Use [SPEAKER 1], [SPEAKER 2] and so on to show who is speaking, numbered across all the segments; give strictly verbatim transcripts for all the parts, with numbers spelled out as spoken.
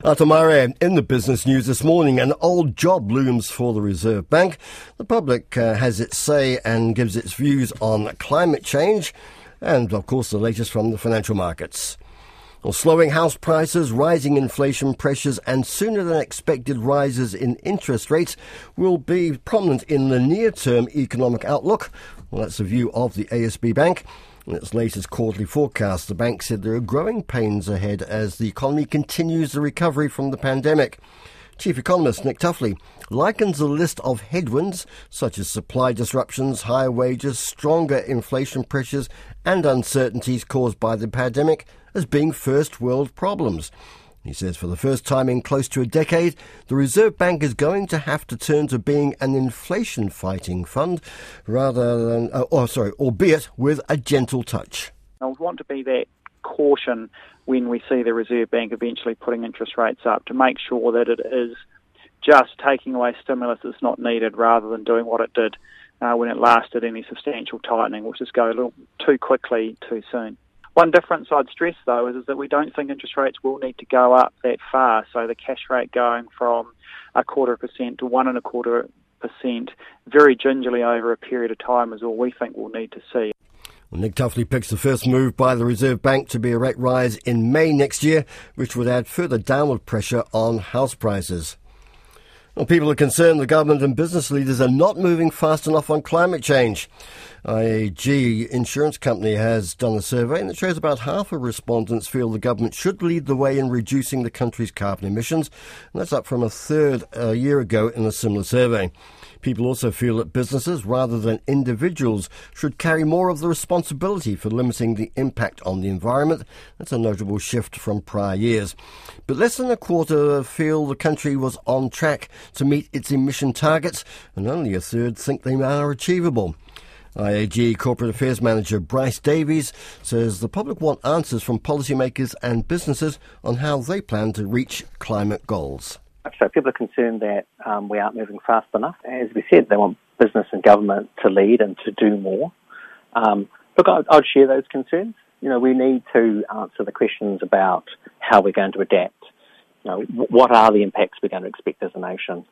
[SPEAKER 1] Atamare, in the business news this morning, an old job looms for the Reserve Bank. The public uh, has its say and gives its views on climate change and, of course, the latest from the financial markets. Well, slowing house prices, rising inflation pressures and sooner than expected rises in interest rates will be prominent in the near-term economic outlook. Well, that's the view of the A S B Bank. In its latest quarterly forecast, the bank said there are growing pains ahead as the economy continues the recovery from the pandemic. Chief Economist Nick Tuffley likens a list of headwinds such as supply disruptions, higher wages, stronger inflation pressures and uncertainties caused by the pandemic as being first world problems. He says for the first time in close to a decade, the Reserve Bank is going to have to turn to being an inflation-fighting fund rather than, uh, oh, sorry, albeit with a gentle touch.
[SPEAKER 2] I would want to be that caution when we see the Reserve Bank eventually putting interest rates up to make sure that it is just taking away stimulus that's not needed rather than doing what it did uh, when it last did any substantial tightening, which is go a little too quickly, too soon. One difference I'd stress, though, is, is that we don't think interest rates will need to go up that far. So the cash rate going from a quarter of a percent to one and a quarter percent very gingerly over a period of time is all we think we'll need to see.
[SPEAKER 1] Well, Nick Tuffley picks the first move by the Reserve Bank to be a rate rise in May next year, which would add further downward pressure on house prices. Well, people are concerned the government and business leaders are not moving fast enough on climate change. I A G Insurance Company has done a survey and it shows about half of respondents feel the government should lead the way in reducing the country's carbon emissions. And that's up from a third a year ago in a similar survey. People also feel that businesses, rather than individuals, should carry more of the responsibility for limiting the impact on the environment. That's a notable shift from prior years. But less than a quarter feel the country was on track to meet its emission targets, and only a third think they are achievable. I A G Corporate Affairs Manager Bryce Davies says the public want answers from policymakers and businesses on how they plan to reach climate goals.
[SPEAKER 3] So people are concerned that um, we aren't moving fast enough. As we said, they want business and government to lead and to do more. Um, look, I'd, I'd share those concerns. You know, we need to answer the questions about how we're going to adapt. You know, what are the impacts we're going to expect as a nation?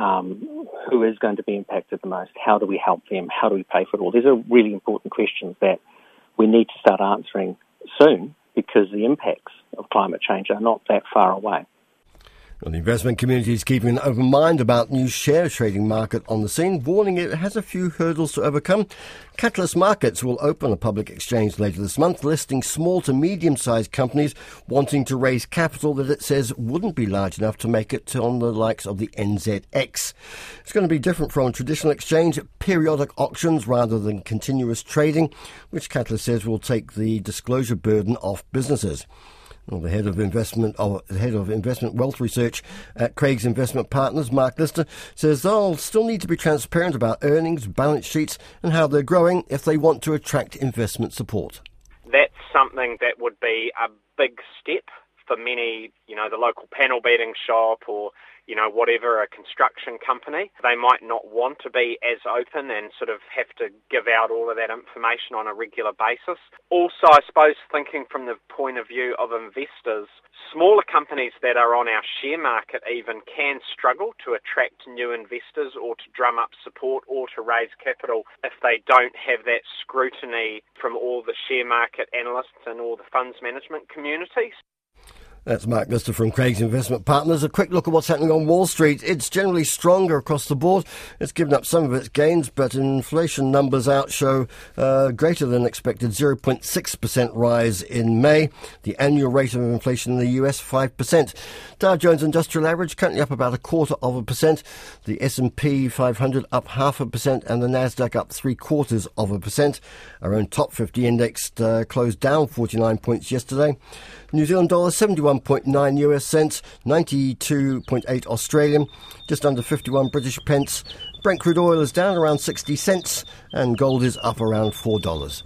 [SPEAKER 3] Um, who is going to be impacted the most? How do we help them? How do we pay for it all? These are really important questions that we need to start answering soon because the impacts of climate change are not that far away.
[SPEAKER 1] Well, the investment community is keeping an open mind about new share trading market on the scene, warning it has a few hurdles to overcome. Catalyst Markets will open a public exchange later this month, listing small to medium-sized companies wanting to raise capital that it says wouldn't be large enough to make it on the likes of the N Z X. It's going to be different from a traditional exchange, periodic auctions rather than continuous trading, which Catalyst says will take the disclosure burden off businesses. Well, the head of investment, oh, the head of investment wealth research at Craig's Investment Partners, Mark Lister, says they'll still need to be transparent about earnings, balance sheets, and how they're growing if they want to attract investment support.
[SPEAKER 4] That's something that would be a big step for many, you know, the local panel beating shop or, you know, whatever, a construction company. They might not want to be as open and sort of have to give out all of that information on a regular basis. Also, I suppose, thinking from the point of view of investors, smaller companies that are on our share market even can struggle to attract new investors or to drum up support or to raise capital if they don't have that scrutiny from all the share market analysts and all the funds management communities.
[SPEAKER 1] That's Mark Lister from Craig's Investment Partners. A quick look at what's happening on Wall Street. It's generally stronger across the board. It's given up some of its gains, but inflation numbers out show uh, greater than expected zero point six percent rise in May. The annual rate of inflation in the U S, five percent. Dow Jones Industrial Average currently up about a quarter of a percent. The S and P five hundred up half a percent and the Nasdaq up three quarters of a percent. Our own top fifty index uh, closed down forty-nine points yesterday. New Zealand dollar seventy-one point nine U S cents, ninety-two point eight Australian, just under fifty-one British pence. Brent crude oil is down around sixty cents and gold is up around four dollars.